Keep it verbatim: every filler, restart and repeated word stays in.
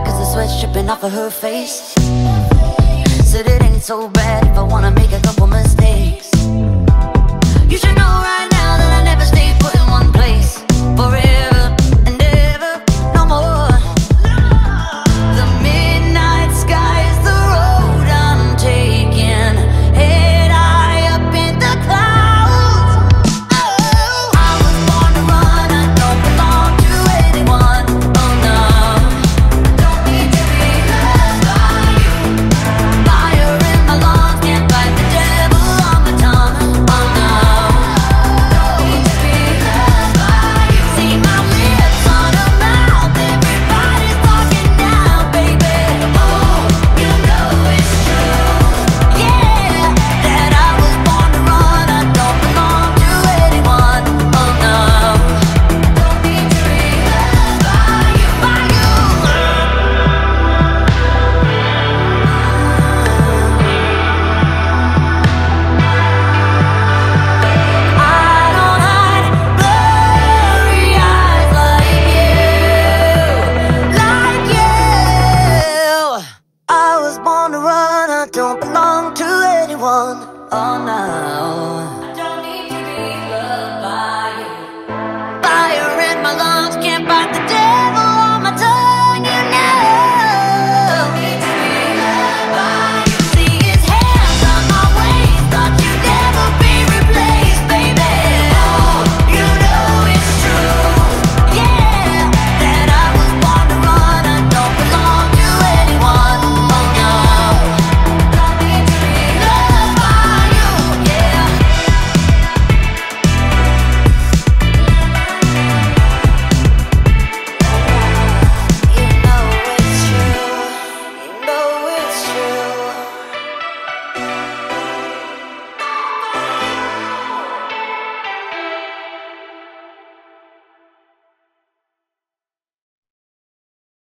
cause the sweat's dripping off of her face. Said it ain't so bad if I wanna make a couple mistakes. You should know right now that I never stay put in one place forever and ever, no more. The midnight sky is the road I'm taking, head high up in the clouds. Oh, I was born to run, I don't belong to anyone. Oh no, don't need to be loved by you. Fire in my lungs, can't fight the devil on my tongue. Oh no, don't need to be loved by you. See my lips on a mouth, everybody's talking now, baby. Oh, you know it's true. Yeah, that I was born to run, I don't belong to anyone. Oh no, don't need to be loved by you, by you. I don't hide blurry eyes like you, like you. I was born to run, I don't belong to anyone. Oh no.